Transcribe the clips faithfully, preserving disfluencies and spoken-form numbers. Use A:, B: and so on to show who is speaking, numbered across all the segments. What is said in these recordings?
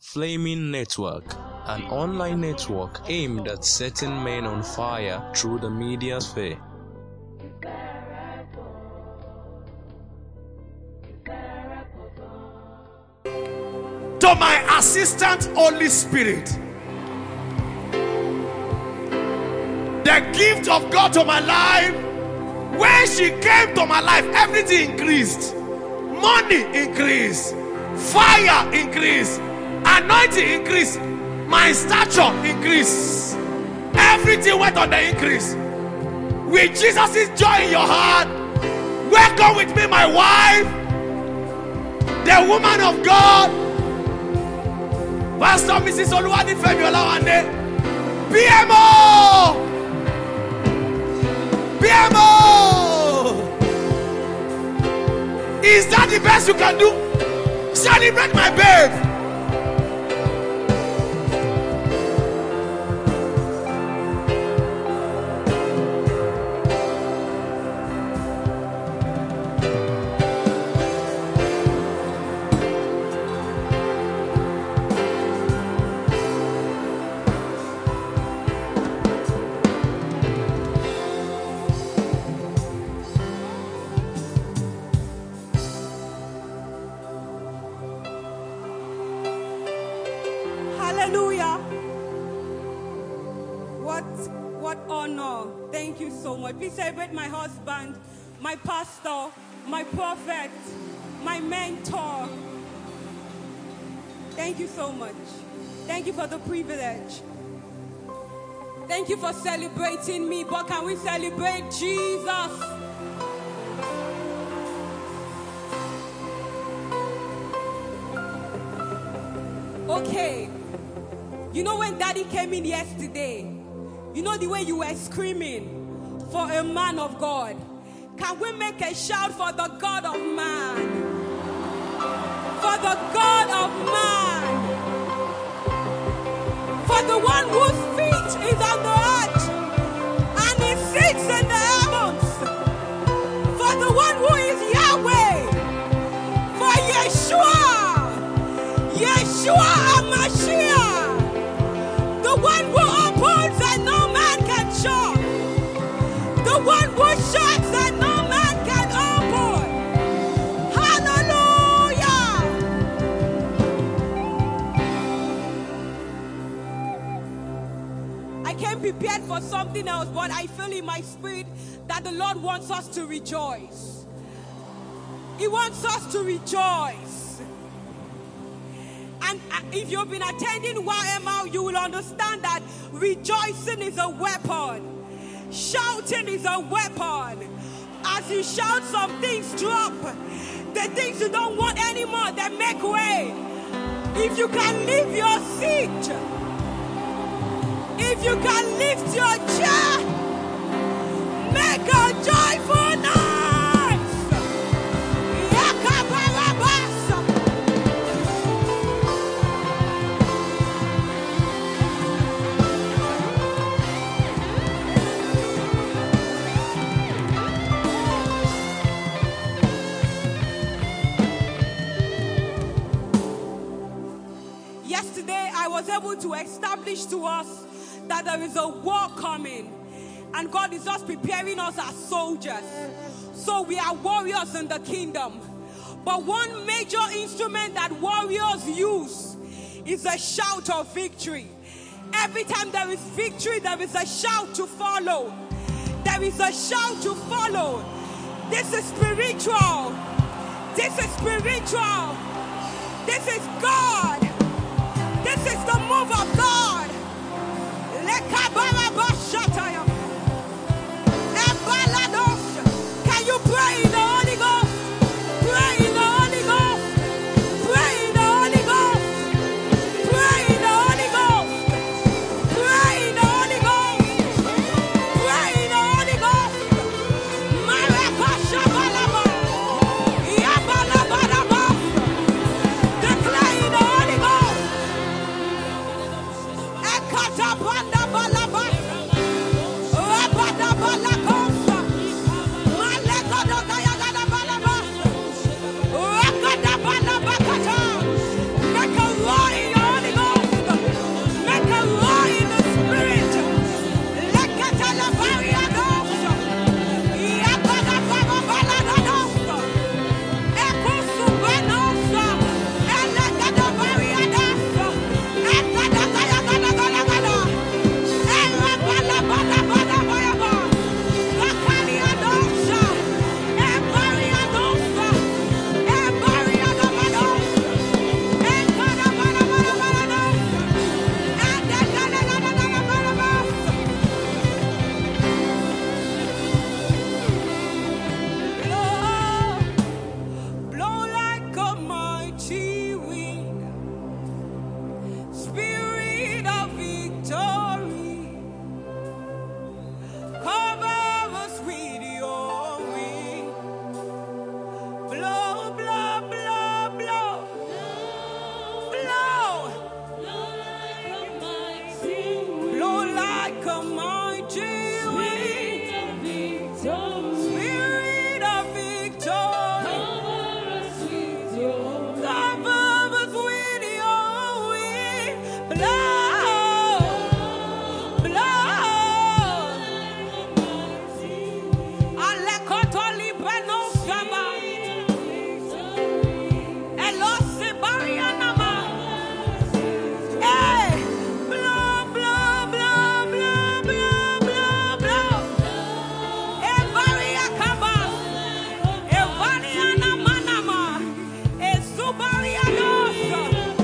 A: Flaming Network, an online network aimed at setting men on fire through the media sphere.
B: To my assistant, Holy Spirit, the gift of God to my life, when she came to my life, everything increased. Money increased, fire increased, anointing increased, my stature increased. Everything went on the increase. With Jesus' joy in your heart, welcome with me my wife, the woman of God, Pastor Missus Oluwadi Femi Olawande, P M O, P M O. Is that the best you can do? Celebrate my babe.
C: Hallelujah. What, what honor. Thank you so much. Please celebrate my husband, my pastor, my prophet, my mentor. Thank you so much. Thank you for the privilege. Thank you for celebrating me. But can we celebrate Jesus? Okay. You know when Daddy came in yesterday, you know the way you were screaming for a man of God. Can we make a shout for the God of man? For the God of man. For the one whose feet is on the earth and he sits in the heavens. For the one who is Yahweh. For Yeshua. Yeshua HaMashiach. The one who opens and no man can shut. The one who shuts and no man can open. Hallelujah. I came prepared for something else, but I feel in my spirit that the Lord wants us to rejoice. He wants us to rejoice. And if you've been attending Y M L, you will understand that rejoicing is a weapon. Shouting is a weapon. As you shout, some things drop. The things you don't want anymore, they make way. If you can leave your seat, if you can lift your chair, make a joyful noise. Yesterday, I was able to establish to us that there is a war coming, and God is just preparing us as soldiers. So we are warriors in the kingdom. But one major instrument that warriors use is a shout of victory. Every time there is victory, there is a shout to follow. There is a shout to follow. This is spiritual. This is spiritual. This is God. This is the move of God. Can you pray in the Holy Ghost? Pray in the Holy Ghost. Pray in the Holy Ghost. Pray in the Holy Ghost. Pray in the Holy Ghost. Pray in the Holy Ghost. Declare in the Holy like a mighty wind. Spirit of victory. Cover us with your wind. Blow. Blow. Alekotoli Breno Shaba. Elosi Barianama. Hey. Blow, blow, blow, blow, blow, blow, blow. Evaria Kaba. Evariana Manama. Esubarianosa.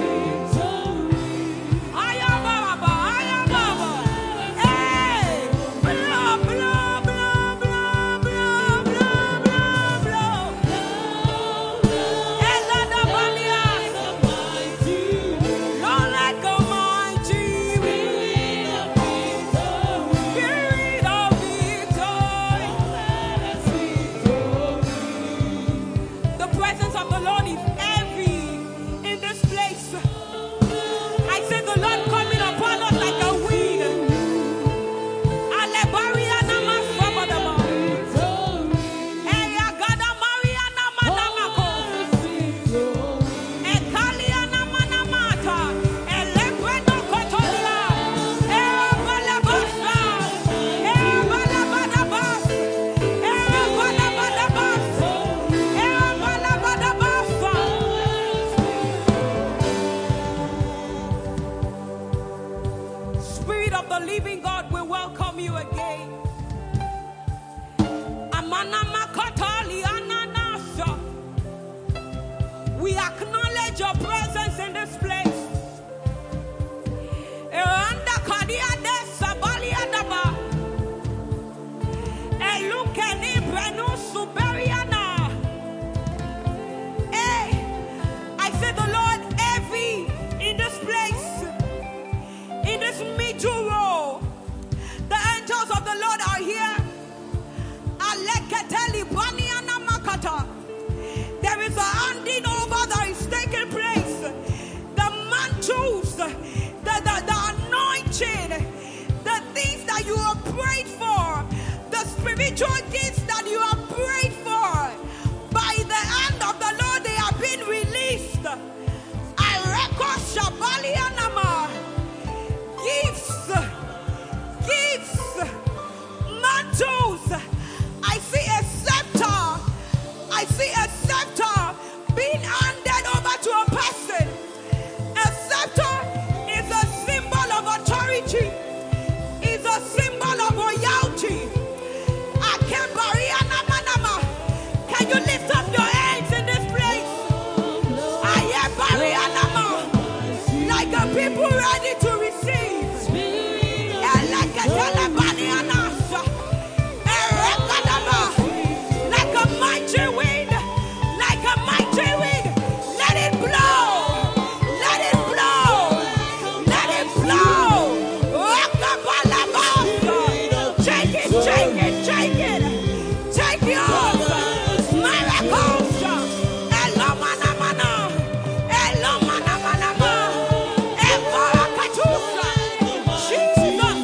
C: Ayababa, ayababa. Hey. Blow, blow, blow, blow, blow, blow, blow, blow. Elada Balia. Lord, like a mighty wind. Spirit of victory. The presence of the Lord is heavy in this place. I say the Lord coming upon us like a wind. Alebariana Masabadaba. Eyagada Mariana Manamako. Ekaliana Manamata. Elebreno Kotolia. Ebalabasa. Ebalabadabas. Ebalabadabas. Ebalabadabasa. Spirit of the living God, we welcome you again. Amana Makatali Ananasa. We acknowledge your presence in this place. Eranda Kadia de Sabalia Daba. Elukeni Brenu Suberiana. Hey, I say the Lord heavy in this place, in this middle row. The angels of the Lord are here. Aleketeli Baniana Makata. There is a handing over that is taking place. The mantles, the, the, the anointing, the things that you have prayed for, the spiritual gifts that you have prayed for. By the hand of the Lord, they have been released. I record Shabalianama. Gifts, gifts, mantles. I see a scepter. I see a scepter being handed over to a person. A scepter is a symbol of authority, is a symbol of royalty. Akembariana Manama. Can you lift up your hands in this place? Ayebarianama. Like a people ready to receive. Elekatelebanianasa. Erekadaba. Like a mighty wind, like a mighty wind. Let it blow, let it blow, let it blow. Rakabalabasa. Take it, take it, take it. Take yours. Miracles. Elomanamana. Elomanamana. Evorakatusa. Jesus.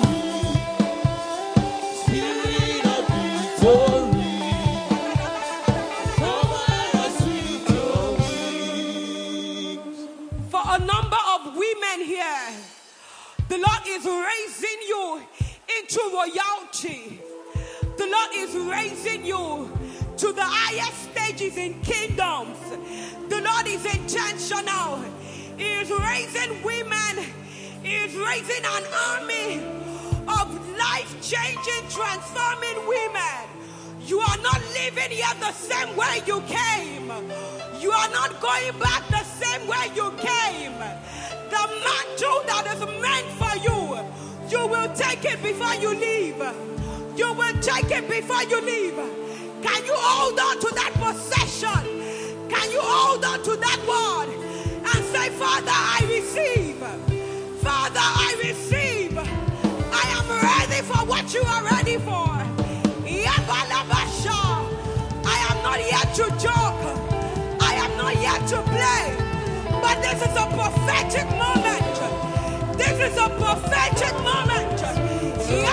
C: For a number of women here, the Lord is raising you into royalty. The Lord is raising you to the highest stages in kingdoms. The Lord is intentional. He is raising women. He is raising an army of life-changing, transforming women. You are not living here the same way you came. You are not going back the same way you came. The mantle that is meant for you, you will take it before you leave. You will take it before you leave. Can you hold on to that possession? Can you hold on to that word and say, Father, I receive. Father, I receive. I am ready for what you are ready for. Yabalabasha. I am not here to joke. I am not here to play. But this is a prophetic moment. This is a prophetic moment.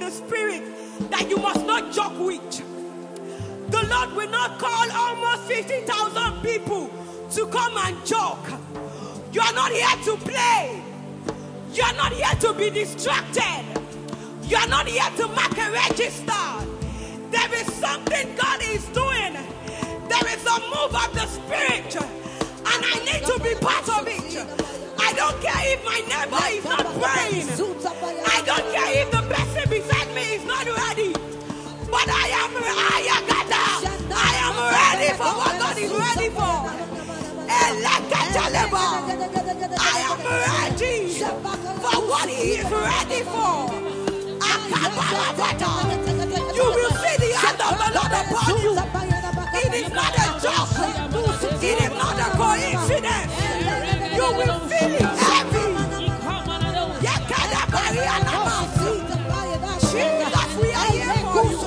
C: the spirit that you must not joke with. The Lord will not call almost fifty thousand people to come and joke. You are not here to play. You are not here to be distracted. You are not here to mark a register. There is something God is doing. There is a move of the Spirit, and I need to be part of it. I don't care if my neighbor is not praying. I don't care if the person beside me is not ready. But I am I am ready for what God is ready for. I am ready for what He is ready for. You will see the hand of the Lord upon you. It is not a joke. It is not a coincidence. You will feel it heavy. Jesus, we are here for you.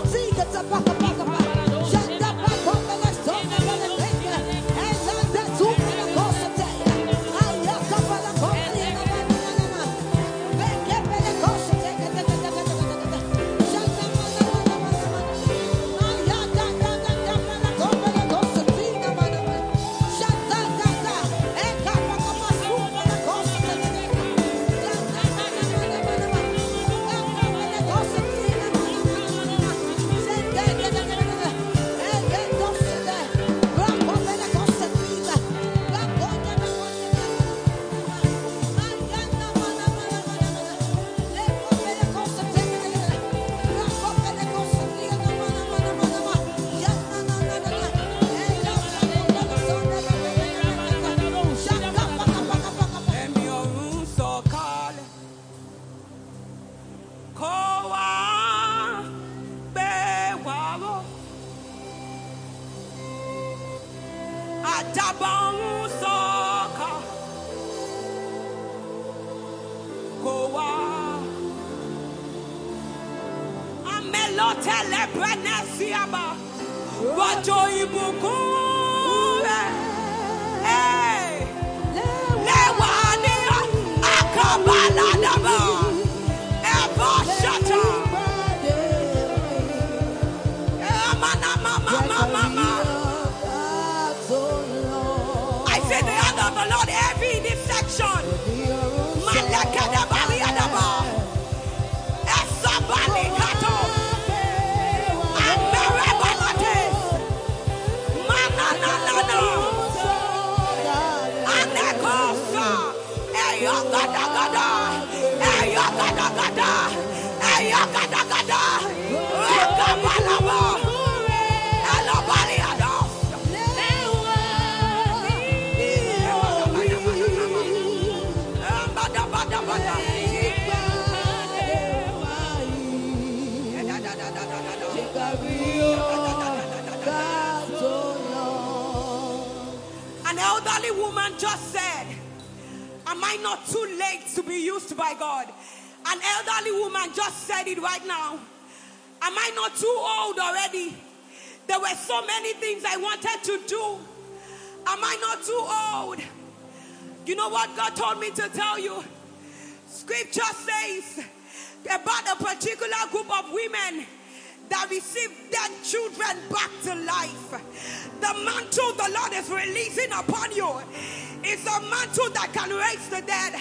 C: An elderly woman just said, am I not too late to be used by God? An elderly woman just said it right now. Am I not too old already? There were so many things I wanted to do. Am I not too old? You know what God told me to tell you? Scripture says about a particular group of women that received their children back to life. The mantle the Lord is releasing upon you is a mantle that can raise the dead.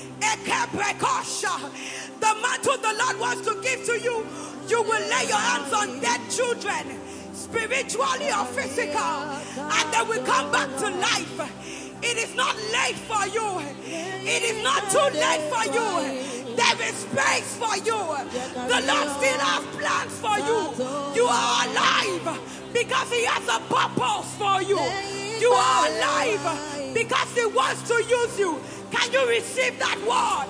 C: The mantle the Lord wants to give to you, you will lay your hands on dead children, spiritually or physical, and they will come back to life. It is not late for you. It is not too late for you. There is space for you. The Lord still has plans for you. You are alive because He has a purpose for you. You are alive because He wants to use you. Can you receive that word?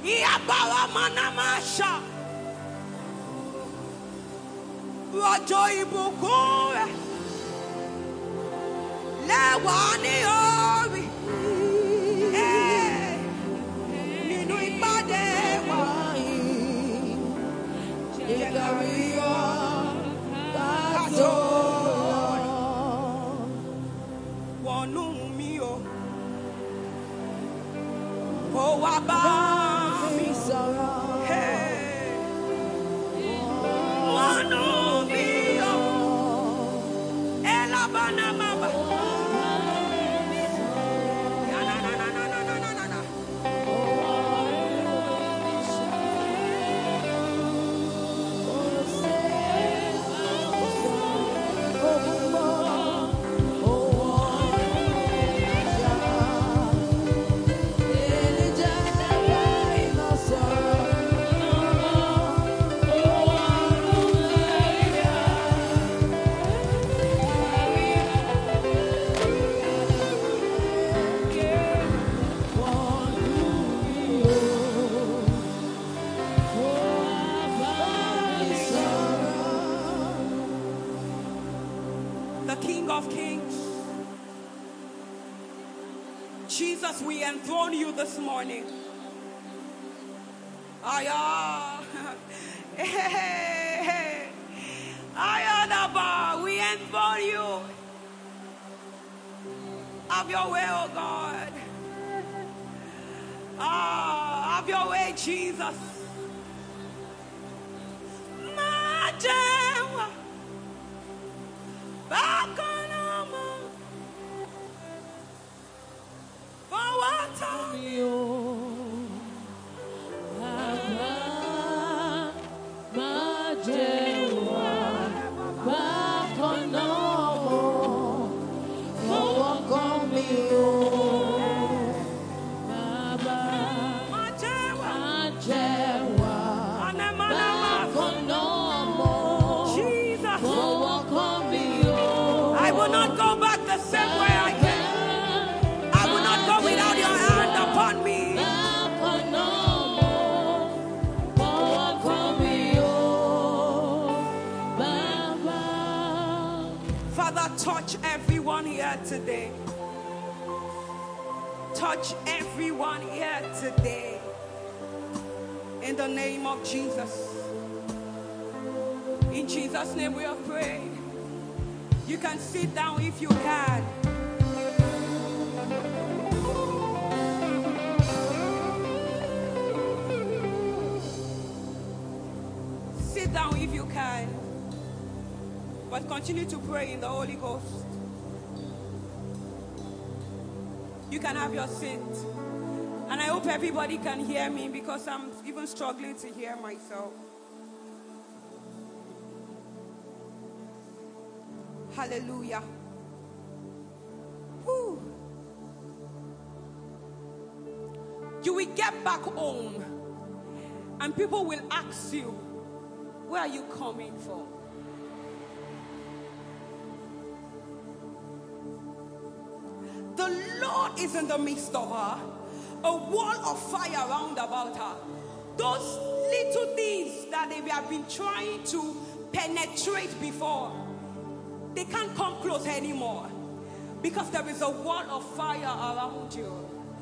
C: Lewani ori, eh, nínú ìpàdé wa, jẹ́ ká rí ọ kájọ wọnú mi o, kó wá bá mi sọ̀rọ̀, Jesus, we enthrone you this morning. Aya. Aya Naba, we enthrone you. Have your way, oh God. Ah, have your way, Jesus. Majewa. Bakanama. Touch everyone here today. Touch everyone here today. In the name of Jesus. In Jesus' name we are praying. You can sit down if you can. Sit down if you can. But continue to pray in the Holy Ghost. You can have your seat. And I hope everybody can hear me because I'm even struggling to hear myself. Hallelujah. Whew. You will get back home and people will ask you, where are you coming from? The Lord is in the midst of her. A wall of fire round about her. Those little things that they have been trying to penetrate before, they can't come close anymore. Because there is a wall of fire around you.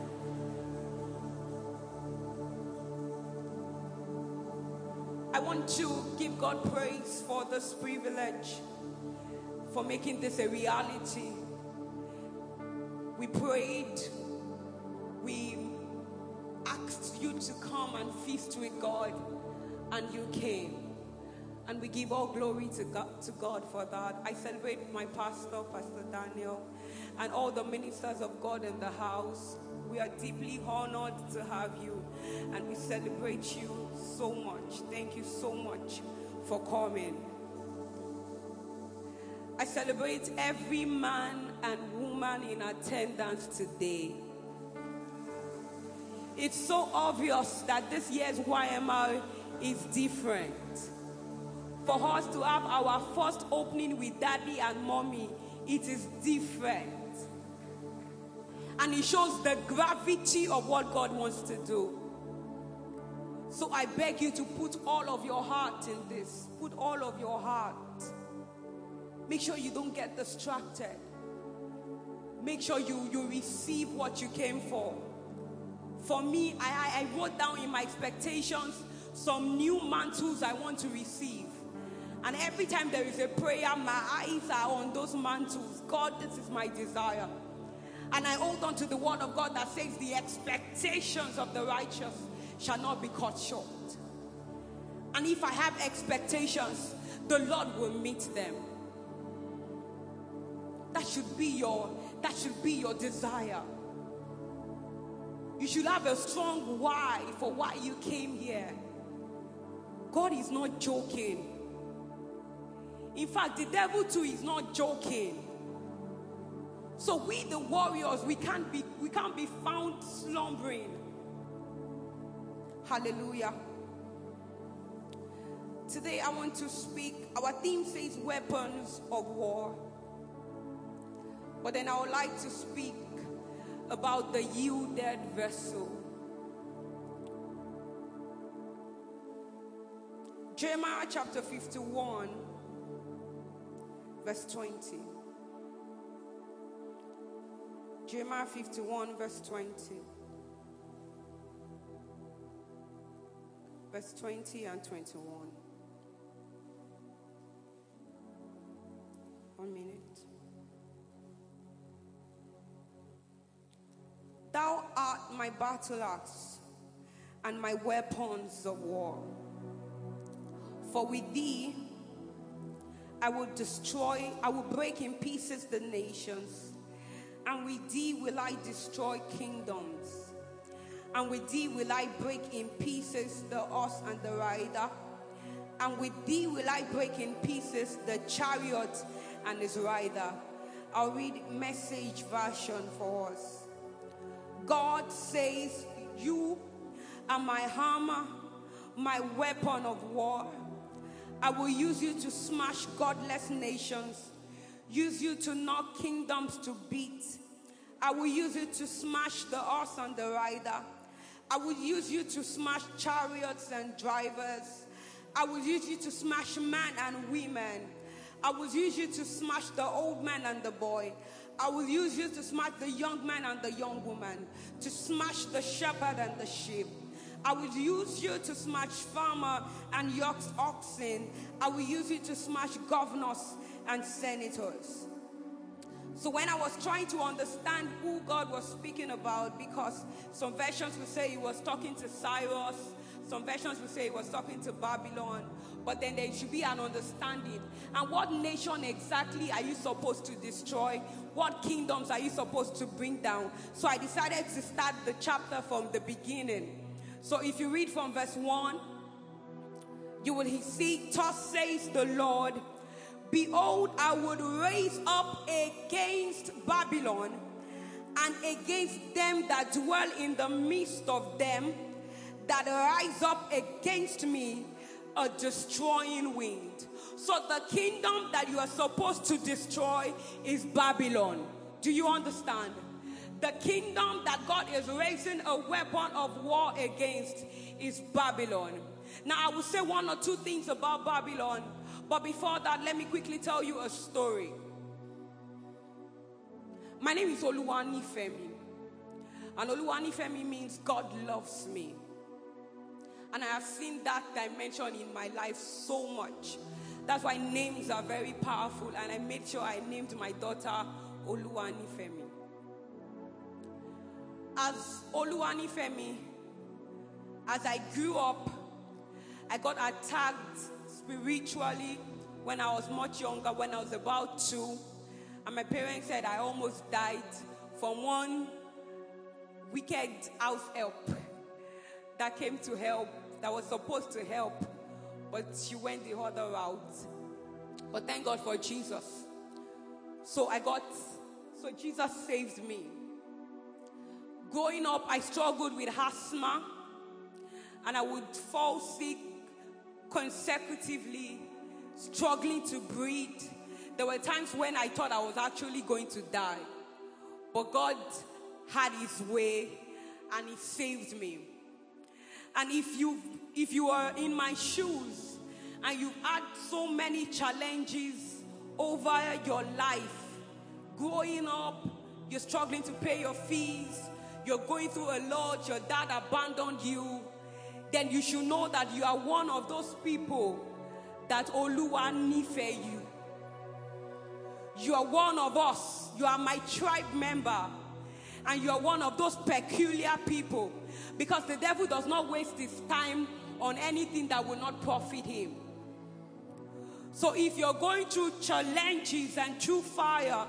C: I want to give God praise for this privilege, for making this a reality. We prayed, we asked you to come and feast with God, and you came. And we give all glory to God, to God for that. I celebrate my pastor, Pastor Daniel, and all the ministers of God in the house. We are deeply honored to have you, and we celebrate you so much. Thank you so much for coming. I celebrate every man and woman in attendance today. It's so obvious that this year's Y M R is different. For us to have our first opening with daddy and mommy, it is different. And it shows the gravity of what God wants to do. So I beg you to put all of your heart in this. Put all of your heart. Make sure you don't get distracted. Make sure you, you receive what you came for. For me, I, I wrote down in my expectations some new mantles I want to receive. And every time there is a prayer, my eyes are on those mantles. God, this is my desire. And I hold on to the word of God that says the expectations of the righteous shall not be cut short. And if I have expectations, the Lord will meet them. That should be your, that should be your desire. You should have a strong why for why you came here. God is not joking. In fact, the devil too is not joking. So we, the warriors, we can't be, we can't be found slumbering. Hallelujah. Today I want to speak, our theme says weapons of war. But then I would like to speak about the yielded vessel. Jeremiah chapter fifty-one, verse twenty. Jeremiah fifty-one, verse twenty. Verse twenty and twenty-one. One minute. Thou art my battle axe and my weapons of war. For with thee I will destroy, I will break in pieces the nations, and with thee will I destroy kingdoms, and with thee will I break in pieces the horse and the rider, and with thee will I break in pieces the chariot and his rider. I'll read Message version for us. God says, you are my hammer, my weapon of war. I will use you to smash godless nations, use you to knock kingdoms to beat. I will use you to smash the horse and the rider. I will use you to smash chariots and drivers. I will use you to smash men and women. I will use you to smash the old man and the boy. I will use you to smash the young man and the young woman, to smash the shepherd and the sheep. I will use you to smash farmer and oxen. I will use you to smash governors and senators. So when I was trying to understand who God was speaking about, because some versions will say he was talking to Cyrus, some versions will say he was talking to Babylon, but then there should be an understanding. And what nation exactly are you supposed to destroy? What kingdoms are you supposed to bring down? So I decided to start the chapter from the beginning. So if you read from verse one, you will see, thus says the Lord, behold, I would raise up against Babylon and against them that dwell in the midst of them, that rise up against me a destroying wind. So the kingdom that you are supposed to destroy is Babylon. Do you understand? The kingdom that God is raising a weapon of war against is Babylon. Now I will say one or two things about Babylon, but before that, let me quickly tell you a story. My name is Oluwanifemi, and Oluwanifemi means God loves me. And I have seen that dimension in my life so much. That's why names are very powerful, and I made sure I named my daughter Oluwanifemi. As Oluwanifemi, as I grew up, I got attacked spiritually when I was much younger, when I was about two. And my parents said I almost died from one wicked house help that came to help, that was supposed to help, but she went the other route. But thank God for Jesus. So I got, so Jesus saved me. Growing up, I struggled with asthma, and I would fall sick consecutively, struggling to breathe. There were times when I thought I was actually going to die, but God had his way and he saved me. And if you if you are in my shoes and you had so many challenges over your life, growing up, you're struggling to pay your fees, you're going through a lot, your dad abandoned you, then you should know that you are one of those people that Oluwanife you. You are one of us. You are my tribe member. And you are one of those peculiar people. Because the devil does not waste his time on anything that will not profit him. So if you're going through challenges and through fire,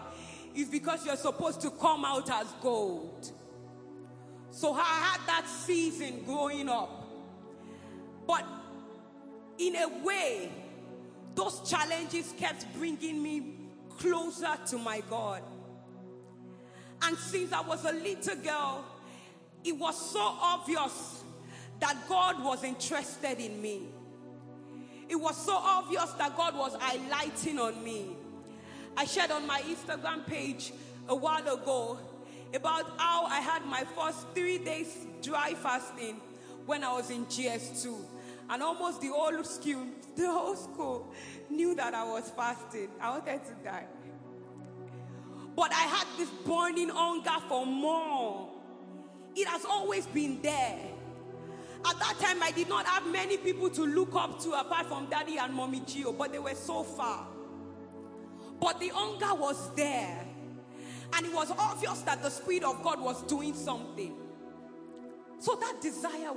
C: is because you're supposed to come out as gold. So I had that season growing up. But in a way, those challenges kept bringing me closer to my God. And since I was a little girl, it was so obvious that God was interested in me. It was so obvious that God was highlighting on me. I shared on my Instagram page a while ago about how I had my first three days dry fasting when I was in G S two. And almost the whole school, the whole school knew that I was fasting. I wanted to die. But I had this burning hunger for more. It has always been there. At that time, I did not have many people to look up to apart from Daddy and Mommy Gio, but they were so far. But the hunger was there. And it was obvious that the Spirit of God was doing something. So that desire.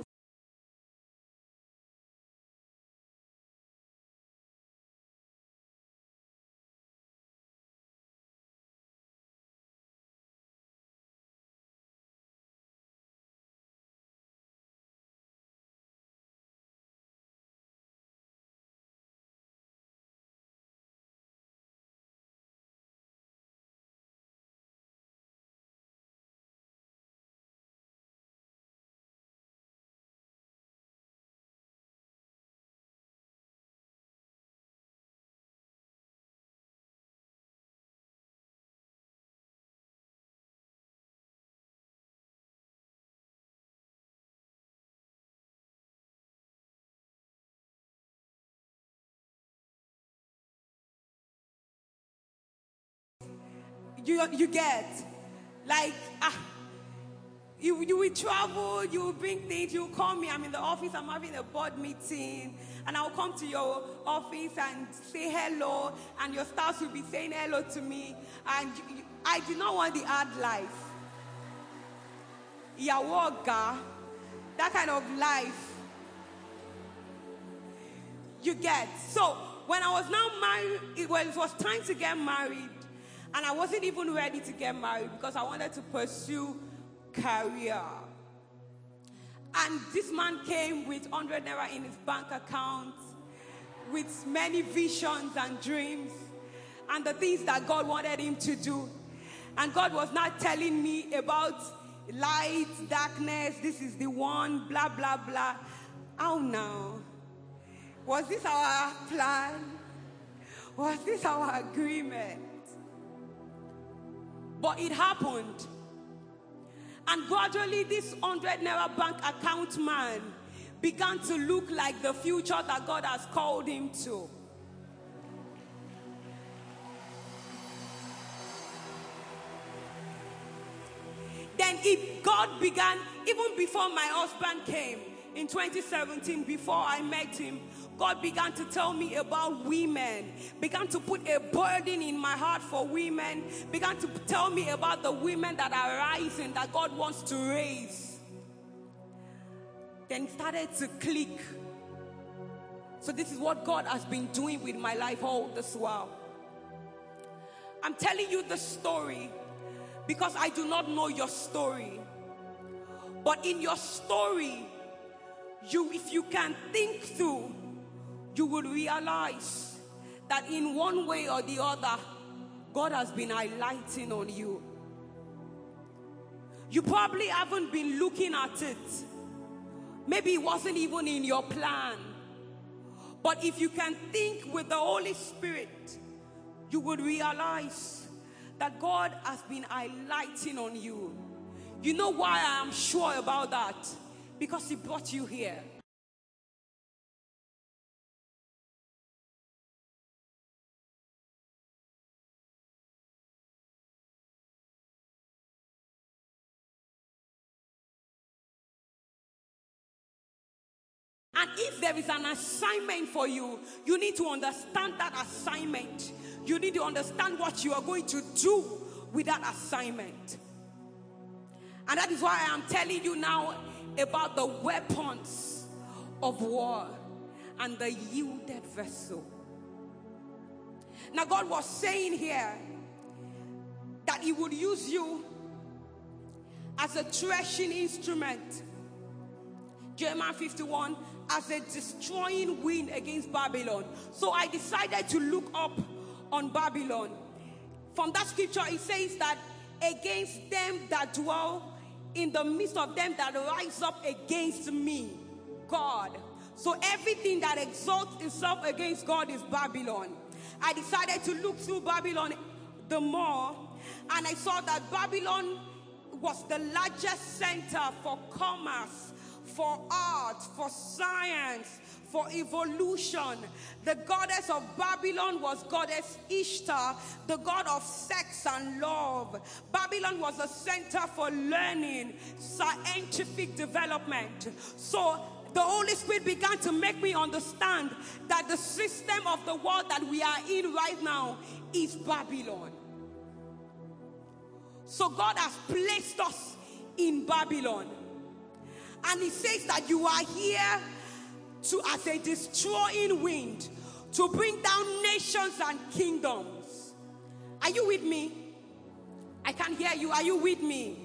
C: You, you get, like, ah, you, you will travel, you will bring things, you will call me, I'm in the office, I'm having a board meeting, and I'll come to your office and say hello, and your staff will be saying hello to me, and you, you, I did not want the hard life. Yawoga, that kind of life. You get. So, when I was now married, it was, it was time to get married. And I wasn't even ready to get married because I wanted to pursue career. And this man came with one hundred naira in his bank account, with many visions and dreams, and the things that God wanted him to do. And God was not telling me about light, darkness, this is the one, blah, blah, blah. Oh, no. Was this our plan? Was this our agreement? But it happened. And gradually this one hundred naira bank account man began to look like the future that God has called him to. Then it, God began, even before my husband came in twenty seventeen, before I met him, God began to tell me about women, began to put a burden in my heart for women, began to tell me about the women that are rising, that God wants to raise. Then it started to click. So this is what God has been doing with my life all this while. I'm telling you the story because I do not know your story. But in your story, you, if you can think through, you will realize that in one way or the other, God has been highlighting on you. You probably haven't been looking at it. Maybe it wasn't even in your plan. But if you can think with the Holy Spirit, you would realize that God has been highlighting on you. You know why I am sure about that? Because He brought you here. And if there is an assignment for you, you need to understand that assignment. You need to understand what you are going to do with that assignment. And that is why I am telling you now about the weapons of war and the yielded vessel. Now God was saying here that that he would use you as a threshing instrument. Jeremiah fifty-one, as a destroying wind against Babylon. So I decided to look up on Babylon. From that scripture, it says that against them that dwell in the midst of them that rise up against me, God. So everything that exalts itself against God is Babylon. I decided to look through Babylon the more, and I saw that Babylon was the largest center for commerce, for art, for science, for evolution. The goddess of Babylon was goddess Ishtar, the god of sex and love. Babylon was a center for learning, scientific development. So the Holy Spirit began to make me understand that the system of the world that we are in right now is Babylon. So God has placed us in Babylon. And he says that you are here to, as a destroying wind, to bring down nations and kingdoms. Are you with me? I can't hear you. Are you with me?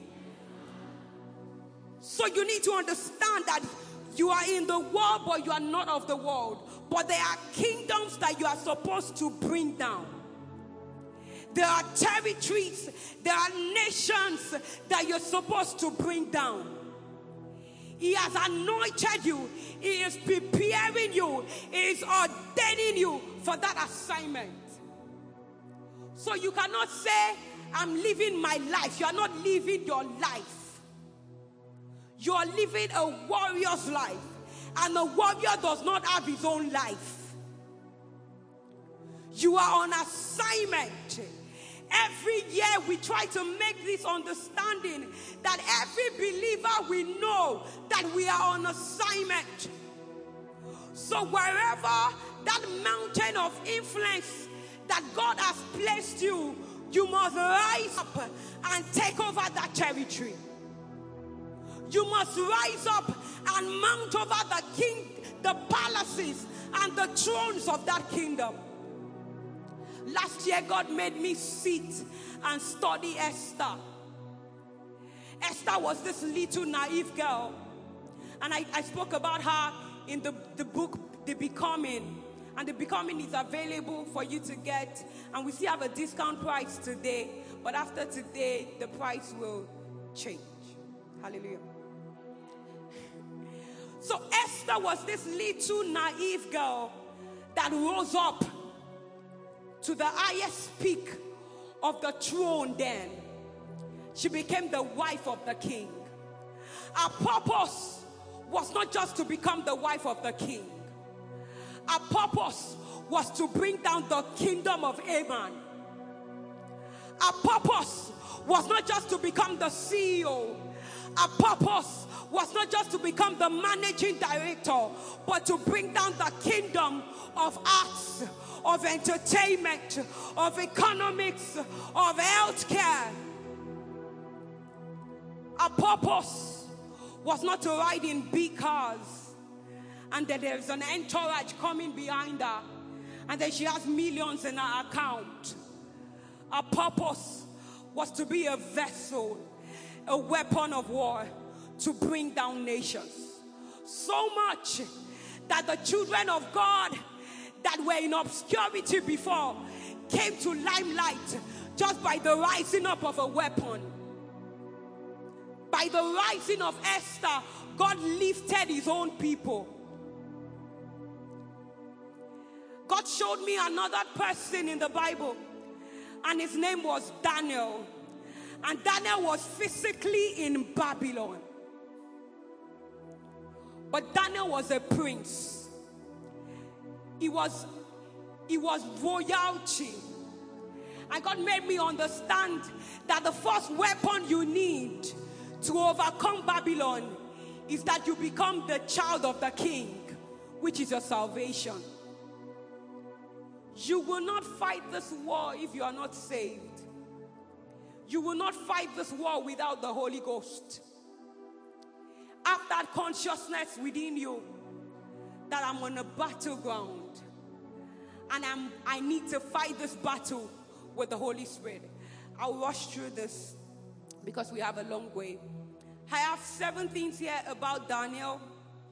C: So you need to understand that you are in the world, but you are not of the world. But there are kingdoms that you are supposed to bring down. There are territories, there are nations that you're supposed to bring down. He has anointed you. He is preparing you. He is ordaining you for that assignment. So you cannot say, I'm living my life. You are not living your life. You are living a warrior's life. And a warrior does not have his own life. You are on assignment. Every year we try to make this understanding that every believer we know that we are on assignment. So wherever that mountain of influence that God has placed you, you must rise up and take over that territory. You must rise up and mount over the king, the palaces and the thrones of that kingdom. Last year, God made me sit and study Esther. Esther was this little naive girl. And I, I spoke about her in the, the book, The Becoming. And The Becoming is available for you to get. And we still have a discount price today. But after today, the price will change. Hallelujah. So Esther was this little naive girl that rose up to the highest peak of the throne then. She became the wife of the king. Her purpose was not just to become the wife of the king. Her purpose was to bring down the kingdom of Ammon. Her purpose was not just to become the C E O. Her purpose was not just to become the managing director, but to bring down the kingdom of arts, of entertainment, of economics, of healthcare. Our purpose was not to ride in big cars and that there's an entourage coming behind her and that she has millions in her account. Our purpose was to be a vessel, a weapon of war to bring down nations. So much that the children of God that were in obscurity before came to limelight just by the rising up of a weapon. By the rising of Esther, God lifted his own people. God showed me another person in the Bible, and his name was Daniel. And Daniel was physically in Babylon. But Daniel was a prince. He was, he was royalty. And God made me understand that the first weapon you need to overcome Babylon is that you become the child of the king, which is your salvation. You will not fight this war if you are not saved. You will not fight this war without the Holy Ghost. Have that consciousness within you that I'm on a battleground and I'm, I need to fight this battle with the Holy Spirit. I'll rush through this because we have a long way. I have seven things here about Daniel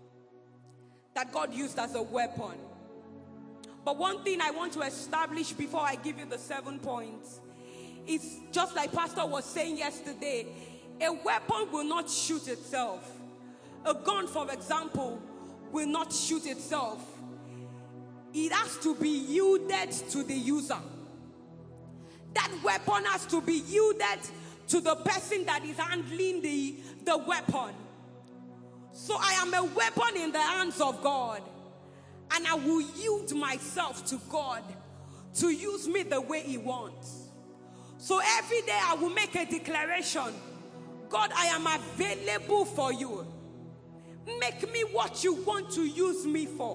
C: that God used as a weapon. But one thing I want to establish before I give you the seven points is, just like Pastor was saying yesterday, a weapon will not shoot itself. A gun, for example, will not shoot itself. It has to be yielded to the user. That weapon has to be yielded to the person that is handling the, the weapon. So I am a weapon in the hands of God, and I will yield myself to God to use me the way He wants. So every day I will make a declaration. God, I am available for you. Make me what you want to use me for.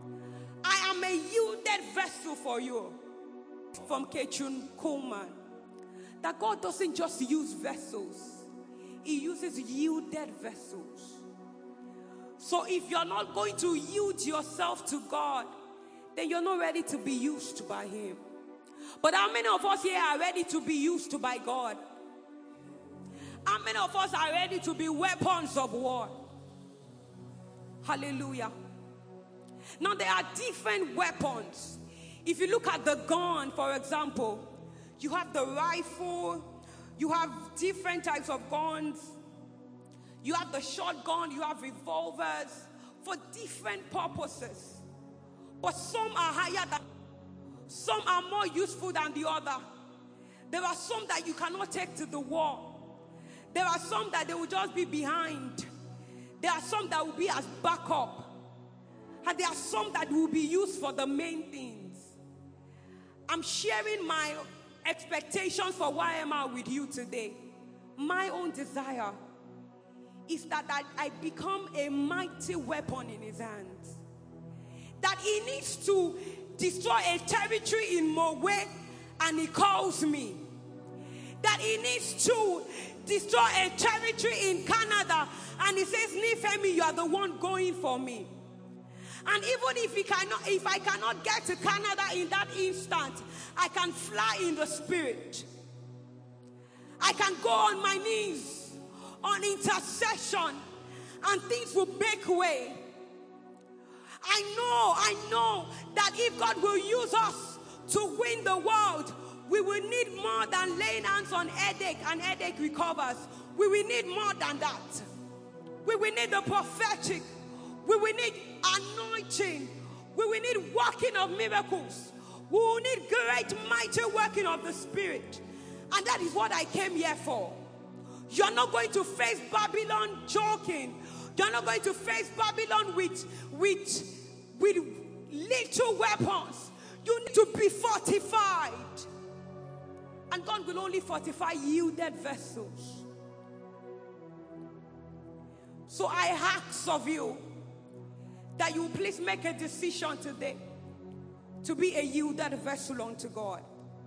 C: I am a yielded vessel for you. From Kechun Coleman, that God doesn't just use vessels, He uses yielded vessels. So if you're not going to yield yourself to God, then you're not ready to be used by Him. But how many of us here are ready to be used by God? How many of us are ready to be weapons of war? Hallelujah. Now there are different weapons. If you look at the gun, for example, you have the rifle, you have different types of guns, you have the shotgun, you have revolvers for different purposes. But some are higher than, some are more useful than the other. There are some that you cannot take to the war. There are some that they will just be behind. There are some that will be as backup. And there are some that will be used for the main things. I'm sharing my expectations for Y M R with you today. My own desire is that I, I become a mighty weapon in His hands. That He needs to destroy a territory in Mowe and He calls me. That He needs to destroy a territory in Canada and He says, Nifemi, you are the one going for me. And even if, he cannot, if I cannot get to Canada in that instant, I can fly in the spirit. I can go on my knees on intercession and things will make way. I know, I know that if God will use us to win the world, we will need more than laying hands on headache and headache recovers. We will need more than that. We will need the prophetic. We will need anointing. We will need working of miracles. We will need great mighty working of the Spirit. And that is what I came here for. You're not going to face Babylon joking. You're not going to face Babylon with, with, with little weapons. You need to be fortified. And God will only fortify yielded vessels. So I ask of you that you please make a decision today to be a yielded vessel unto God.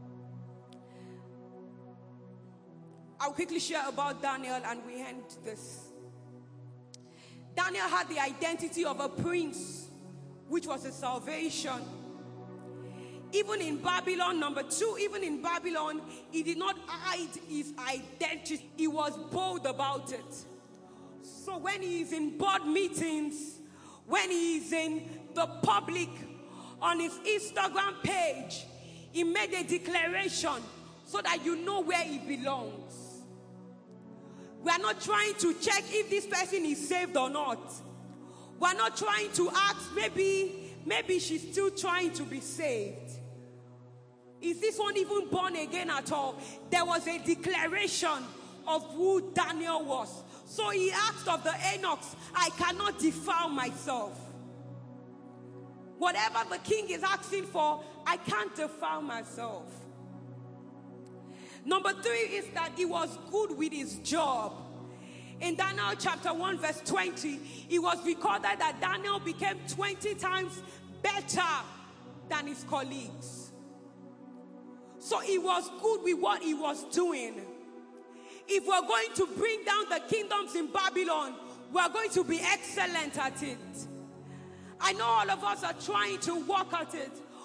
C: I'll quickly share about Daniel and we end this. Daniel had the identity of a prince, which was a salvation. Even in Babylon, number two, even in Babylon, he did not hide his identity. He was bold about it. So when he is in board meetings, when he is in the public, on his Instagram page, he made a declaration so that you know where he belongs. We are not trying to check if this person is saved or not. We are not trying to ask, maybe, maybe she's still trying to be saved. Is this one even born again at all? There was a declaration of who Daniel was. So he asked of the Enochs, I cannot defile myself. Whatever the king is asking for, I can't defile myself. Number three is that he was good with his job. In Daniel chapter one verse twenty, it was recorded that Daniel became twenty times better than his colleagues. So he was good with what he was doing. If we're going to bring down the kingdoms in Babylon, we're going to be excellent at it. I know all of us are trying to work at it,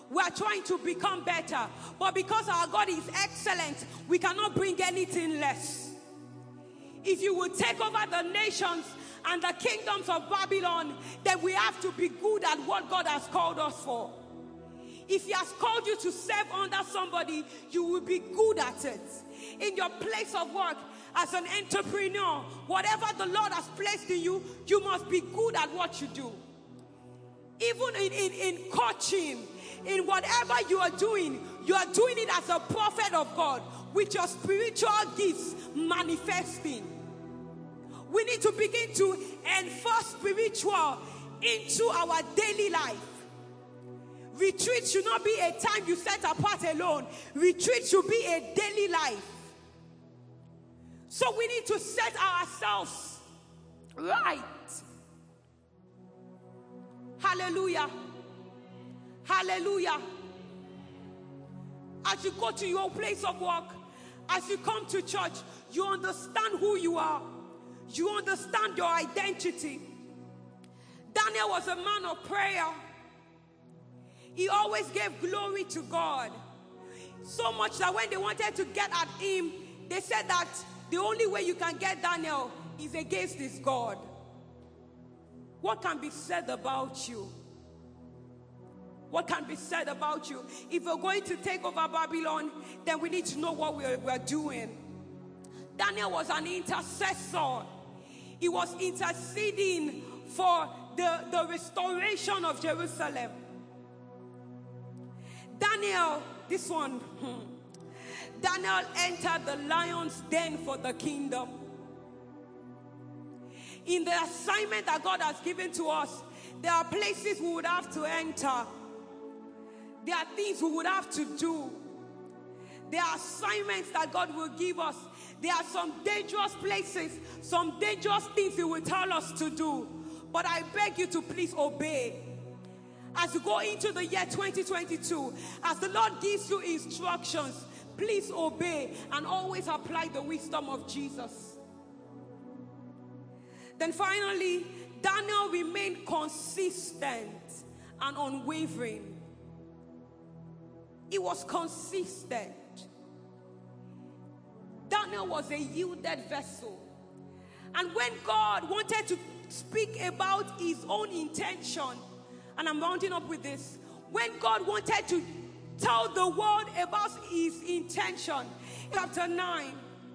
C: We are trying to become better. But because our God is excellent, we cannot bring anything less. If you will take over the nations and the kingdoms of Babylon, then we have to be good at what God has called us for. If He has called you to serve under somebody, you will be good at it. In your place of work, as an entrepreneur, whatever the Lord has placed in you, you must be good at what you do. Even in, in, in coaching, in whatever you are doing, you are doing it as a prophet of God, with your spiritual gifts manifesting. We need to begin to enforce spiritual into our daily life. Retreat should not be a time you set apart alone. Retreat should be a daily life. So we need to set ourselves right. Hallelujah. Hallelujah. As you go to your place of work, as you come to church, you understand who you are. You understand your identity. Daniel was a man of prayer. He always gave glory to God. So much that when they wanted to get at him, they said that the only way you can get Daniel is against this God. What can be said about you? What can be said about you? If we're going to take over Babylon, then we need to know what we're, we're doing. Daniel was an intercessor. He was interceding for the, the restoration of Jerusalem. Daniel, this one, Daniel entered the lion's den for the kingdom. In the assignment that God has given to us, there are places we would have to enter. There are things we would have to do. There are assignments that God will give us. There are some dangerous places, some dangerous things He will tell us to do. But I beg you to please obey. As you go into the year twenty twenty-two, as the Lord gives you instructions, please obey and always apply the wisdom of Jesus. Then finally, Daniel remained consistent and unwavering. He was consistent. Daniel was a yielded vessel. And when God wanted to speak about His own intention, and I'm rounding up with this, when God wanted to tell the world about His intention, chapter nine,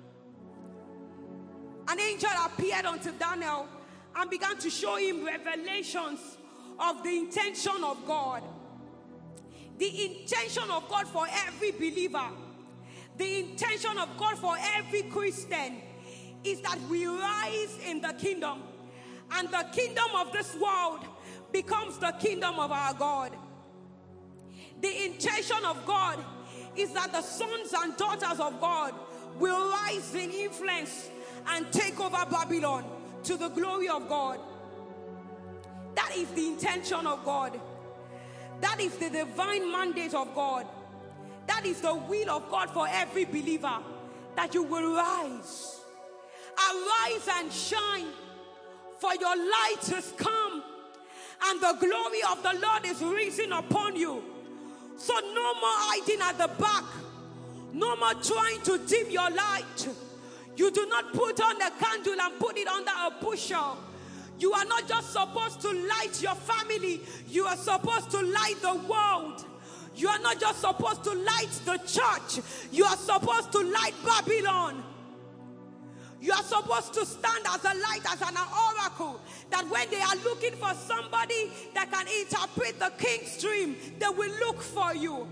C: an angel appeared unto Daniel and began to show him revelations of the intention of God. The intention of God for every believer, the intention of God for every Christian is that we rise in the kingdom, and the kingdom of this world becomes the kingdom of our God. The intention of God is that the sons and daughters of God will rise in influence and take over Babylon to the glory of God. That is the intention of God. That is the divine mandate of God. That is the will of God for every believer, that you will rise. Arise and shine, for your light has come, and the glory of the Lord is risen upon you. So no more hiding at the back. No more trying to dim your light. You do not put on a candle and put it under a bushel. You are not just supposed to light your family. You are supposed to light the world. You are not just supposed to light the church. You are supposed to light Babylon. You are supposed to stand as a light, as an oracle, that when they are looking for somebody that can interpret the king's dream, they will look for you.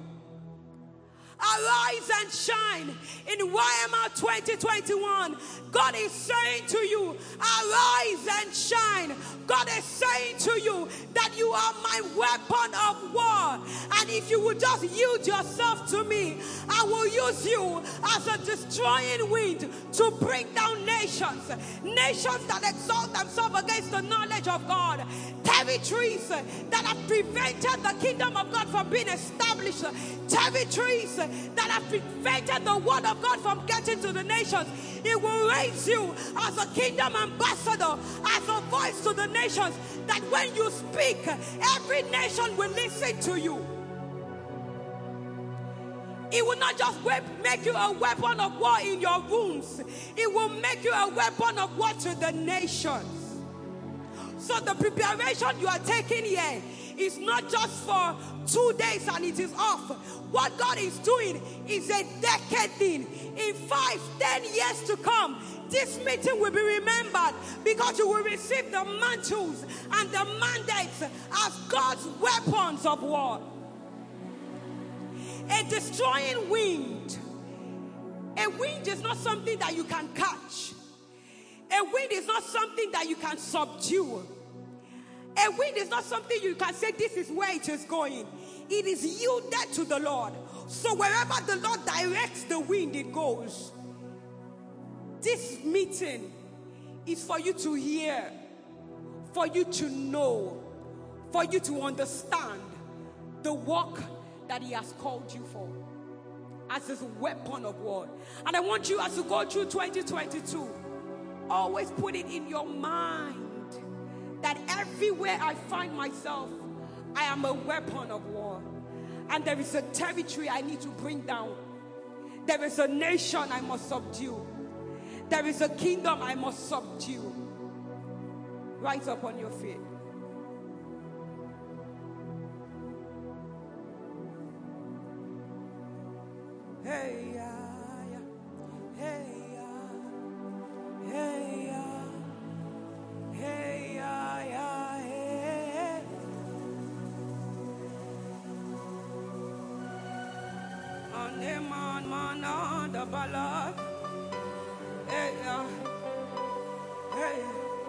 C: Arise and shine. In Y M R twenty twenty-one, God is saying to you, arise and shine. God is saying to you that you are my weapon of war. And if you will just yield yourself to me, I will use you as a destroying wind to bring down nations. Nations that exalt themselves against the knowledge of God. Territories that have prevented the kingdom of God from being established. Territories that have prevented the word of God from getting to the nations. It will raise you as a kingdom ambassador, as a voice to the nations, that when you speak, every nation will listen to you. It will not just make you a weapon of war in your rooms. It will make you a weapon of war to the nations. So the preparation you are taking here is not just for two days and it is off. What God is doing is a decade thing. In five, ten years to come, this meeting will be remembered because you will receive the mantles and the mandates as God's weapons of war. A destroying wind. A wind is not something that you can catch. A wind is not something that you can subdue. A wind is not something you can say this is where it is going. It is yielded to the Lord. So wherever the Lord directs the wind, it goes. This meeting is for you to hear, for you to know, for you to understand the work that He has called you for as His weapon of war. And I want you, as you go through twenty twenty-two, always put it in your mind that everywhere I find myself, I am a weapon of war. And there is a territory I need to bring down. There is a nation I must subdue. There is a kingdom I must subdue. Rise up on your feet. Hey, yeah, yeah. Hey, yeah. Hey, yeah. Hey, yeah, yeah, hey. On the man, man, on the ballad. Hey, yeah. Hey.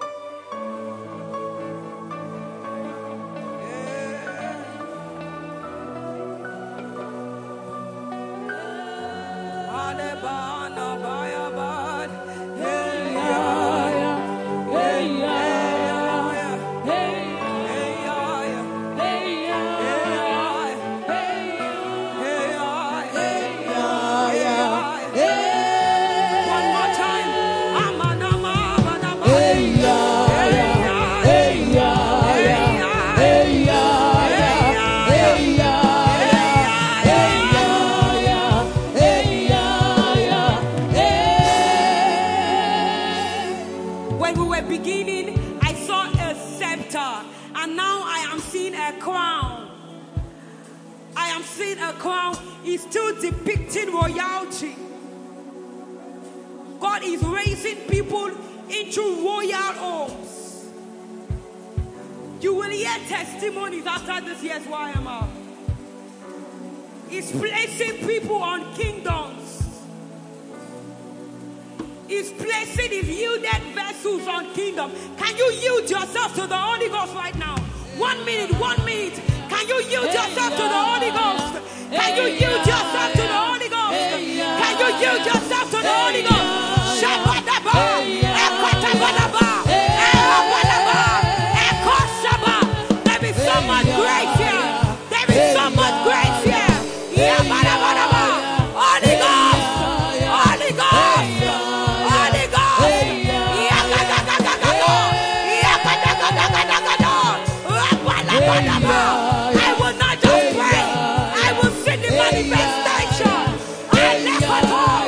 C: A crown is still depicting royalty. God is raising people into royal homes. You will hear testimonies after this year's Y M R. He's placing people on kingdoms. He's placing his yielded vessels on kingdom. Can you yield yourself to the Holy Ghost right now? One minute, one minute. Can you yield yourself to the Holy Ghost? Can you yield yourself to the Holy Ghost? Can you yield yourself to the Holy Ghost? Shabadaba, Ekotabadaba, Erabadaba, Ekoshaba. There is so much grace here. There is so much grace here. Yabadabadaba. Holy Ghost, Holy Ghost, Holy Ghost. Yakadakadakado, Yakadakadakado, Rabadabadaba. I will not just pray. I will see the manifestation. I live at all.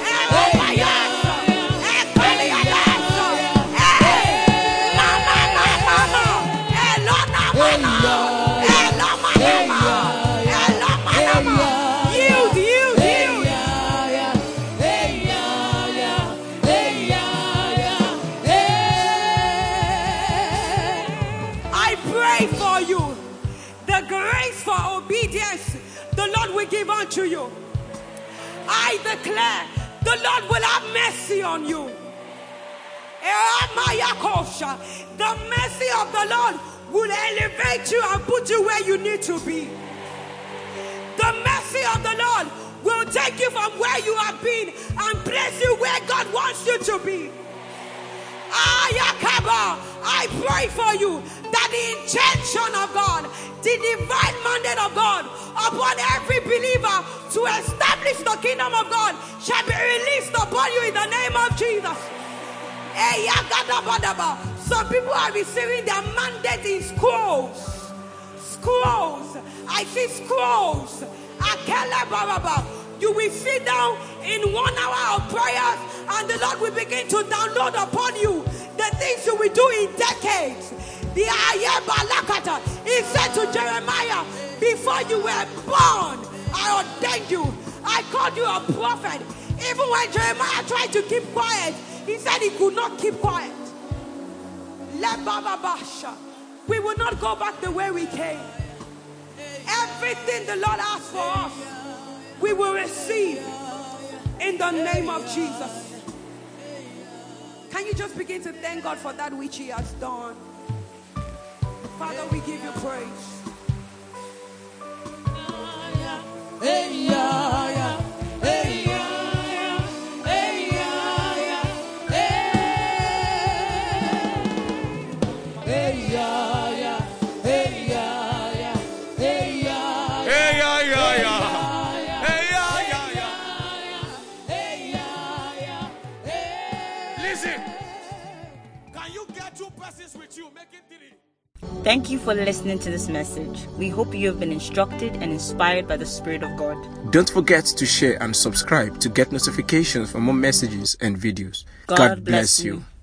C: Yield, yield, yield. I pray for you. The grace for obedience, the Lord will give unto you. I declare, the Lord will have mercy on you. The mercy of the Lord will elevate you and put you where you need to be. The mercy of the Lord will take you from where you have been and place you where God wants you to be. I pray for you that the intention of God, the divine mandate of God upon every believer to establish the kingdom of God shall be released upon you in the name of Jesus. Some people are receiving their mandate in scrolls. Scrolls. I see scrolls. You will sit down in one hour of prayers, and the Lord will begin to download upon you the things you will do in decades. The Ayabalakata. He said to Jeremiah, before you were born, I ordained you. I called you a prophet. Even when Jeremiah tried to keep quiet, he said he could not keep quiet. We will not go back the way we came. Everything the Lord has for us, we will receive in the name of Jesus. Can you just begin to thank God for that which He has done? Father, we give you praise.
D: Hey, yeah, yeah. Hey, yeah.
E: Thank you for listening to this message. We hope you have been instructed and inspired by the Spirit of God.
A: Don't forget to share and subscribe to get notifications for more messages and videos.
E: God, God bless, bless you. you.